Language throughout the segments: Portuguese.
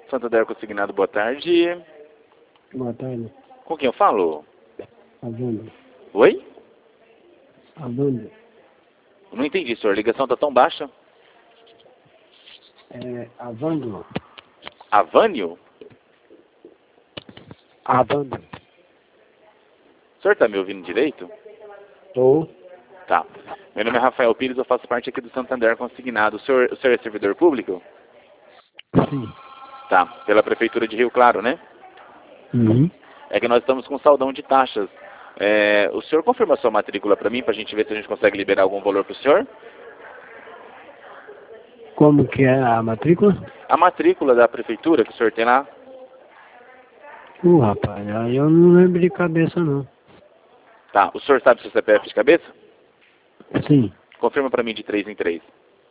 Santander Consignado, boa tarde. Boa tarde. Com quem eu falo? Avando. Oi? Avando. Não entendi, senhor. A ligação tá tão baixa. Avando. Avânio? Avando. O senhor tá me ouvindo direito? Tô. Tá. Meu nome é Rafael Pires, eu faço parte aqui do Santander Consignado. O senhor é servidor público? Sim. Tá. Pela Prefeitura de Rio Claro, né? Uhum. É que nós estamos com saldão de taxas. O senhor confirma a sua matrícula para mim, para a gente ver se a gente consegue liberar algum valor para o senhor? Como que é a matrícula? A matrícula da Prefeitura que o senhor tem lá? Rapaz, aí eu não lembro de cabeça não. Tá. O senhor sabe seu CPF de cabeça? Sim. Confirma para mim de 3 em 3.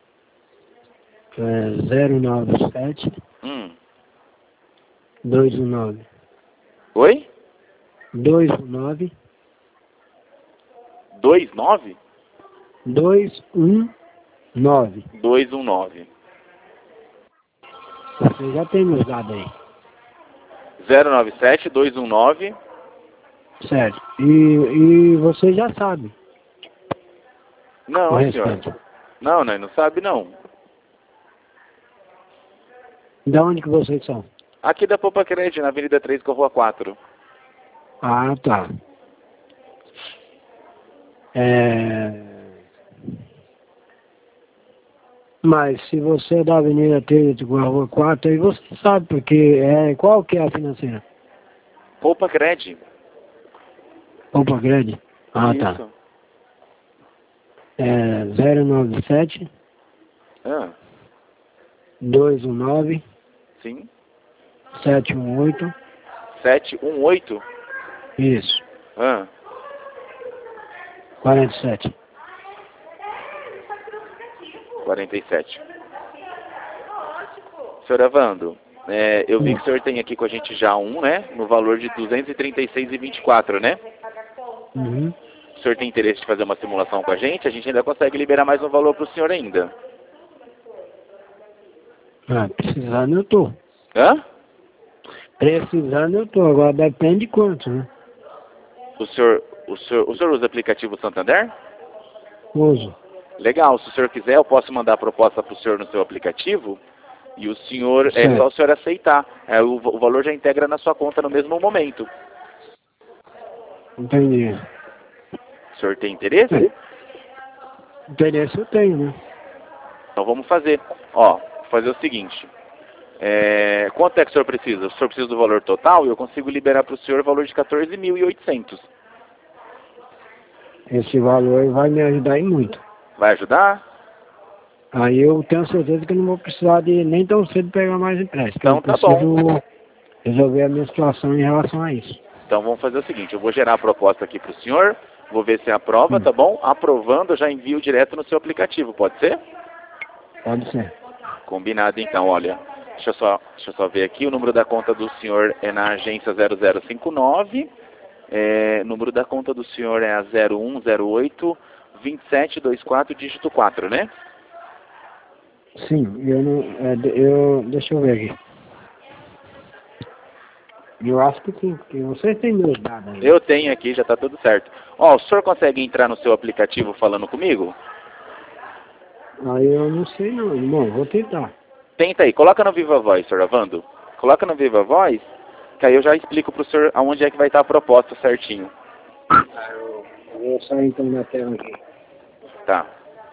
097 219 Oi? 219 29? 219. 219. Você já tem meus dados aí. 097 219. Certo. E você já sabe o Não, senhor. restante. Não, não sabe não. De onde que vocês são? Aqui da Popa Crédito, na Avenida 3 com a Rua 4. Ah, tá. Mas se você é da Avenida 3 com a Rua 4, aí você sabe, porque qual que é a financeira? Popa Crédito. Opa, grande. Ah, Isso. tá. 097 Ah, 219 sim. 718. 718. Isso. Ah, 47. 47. Senhor Evando, eu vi que o senhor tem aqui com a gente já né? No valor de 236,24, né? Uhum. O senhor tem interesse de fazer uma simulação com a gente? A gente ainda consegue liberar mais um valor para o senhor ainda. Ah, precisando eu tô. Hã? Precisando eu tô. Agora depende de quanto, né? O senhor usa o aplicativo Santander? Uso. Legal, se o senhor quiser, eu posso mandar a proposta para o senhor no seu aplicativo e o senhor, é só Certo. o senhor aceitar. O valor já integra na sua conta no mesmo momento. Entendi. O senhor tem interesse? Interesse eu tenho, né? Então vamos fazer. Ó, fazer o seguinte. Quanto é que o senhor precisa? O senhor precisa do valor total e eu consigo liberar para o senhor o valor de 14.800. Esse valor vai me ajudar em muito. Vai ajudar? Aí eu tenho certeza que eu não vou precisar de nem tão cedo pegar mais empréstimo. Então Eu tá preciso bom. resolver a minha situação em relação a isso. Então vamos fazer o seguinte, eu vou gerar a proposta aqui para o senhor, vou ver se aprova, tá bom? Aprovando, eu já envio direto no seu aplicativo, pode ser? Pode ser. Combinado então, olha. Deixa eu só ver aqui, o número da conta do senhor é na agência 0059, número da conta do senhor é a 0108 2724 dígito 4, né? Sim, eu não. Deixa eu ver aqui. Eu acho que sim, porque vocês têm meus dados aí. Eu tenho aqui, já está tudo certo. Ó, o senhor consegue entrar no seu aplicativo falando comigo? Aí eu não sei não, irmão, vou tentar. Tenta aí, coloca no Viva Voz, senhor Avando. Coloca no Viva Voz, que aí eu já explico pro senhor aonde é que vai estar a proposta certinho. Eu vou sair então na tela aqui. Tá.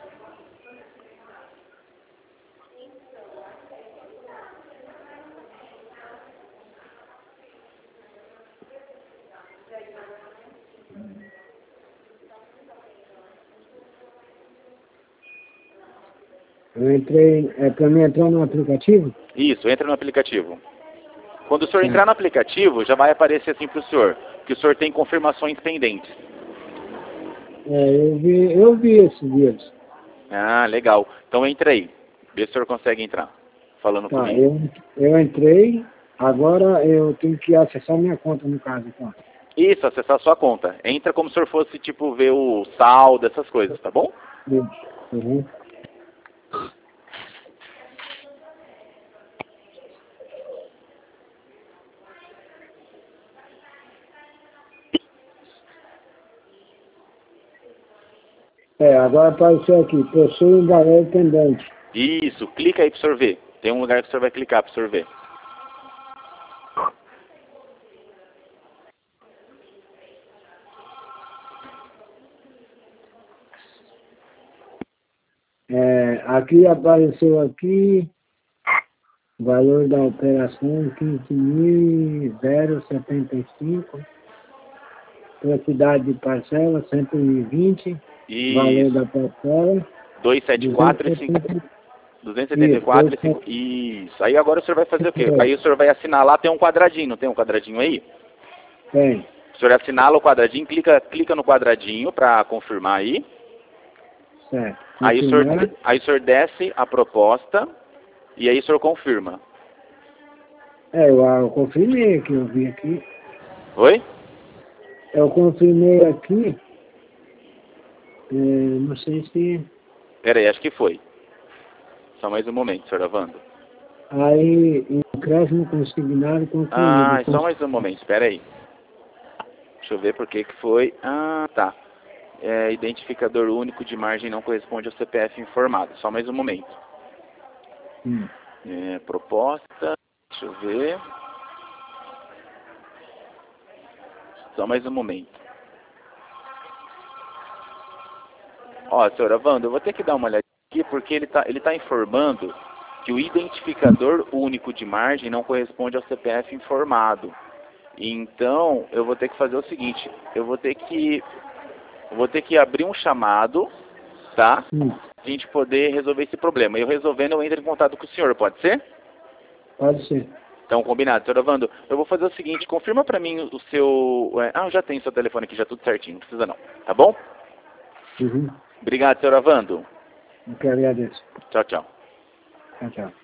Eu entrei, pra mim entrar no aplicativo? Isso, entra no aplicativo. Quando o senhor entrar no aplicativo, já vai aparecer assim pro senhor, que o senhor tem confirmações pendentes. Eu vi esses dias. Ah, legal. Então entra aí. Vê se o senhor consegue entrar. Falando Tá, comigo. eu entrei, agora eu tenho que acessar minha conta no caso, então. Isso, acessar a sua conta. Entra como se o senhor fosse, tipo, ver o saldo, essas coisas, tá bom? Uhum. Agora apareceu aqui, possui um valor pendente. Isso, clica aí para o senhor ver. Tem um lugar que o senhor vai clicar para o senhor ver. Aqui apareceu aqui, valor da operação 15.075, quantidade de parcela 120, valor Isso. da parcela 274 e 274 e 5. Isso. Aí agora o senhor vai fazer o quê? Aí o senhor vai assinar lá, tem um quadradinho, não tem um quadradinho aí? Tem. O senhor assinala o quadradinho, clica no quadradinho para confirmar aí. Certo. Aí o senhor desce a proposta e aí o senhor confirma. Eu confirmei aqui, eu vi aqui. Oi? Eu confirmei aqui, não sei se... Peraí, acho que foi. Só mais um momento, senhor Avando. Aí, empréstimo consignado concluído. Ah, só mais um momento, peraí. Deixa eu ver por que foi. Ah, tá. Identificador único de margem não corresponde ao CPF informado. Só mais um momento. Proposta. Deixa eu ver. Só mais um momento. Ó, senhora Wanda, eu vou ter que dar uma olhada aqui porque ele tá informando que o identificador único de margem não corresponde ao CPF informado. Então, eu vou ter que fazer o seguinte, eu vou ter que abrir um chamado, tá? A gente poder resolver esse problema. Eu resolvendo, eu entro em contato com o senhor, pode ser? Pode ser. Então, combinado. Senhor Wanda, eu vou fazer o seguinte, confirma pra mim o seu... eu já tenho seu telefone aqui, já tudo certinho, não precisa não, tá bom? Uhum. Obrigado, senhor Wanda. Eu que agradeço. Tchau, tchau. Tchau, tchau.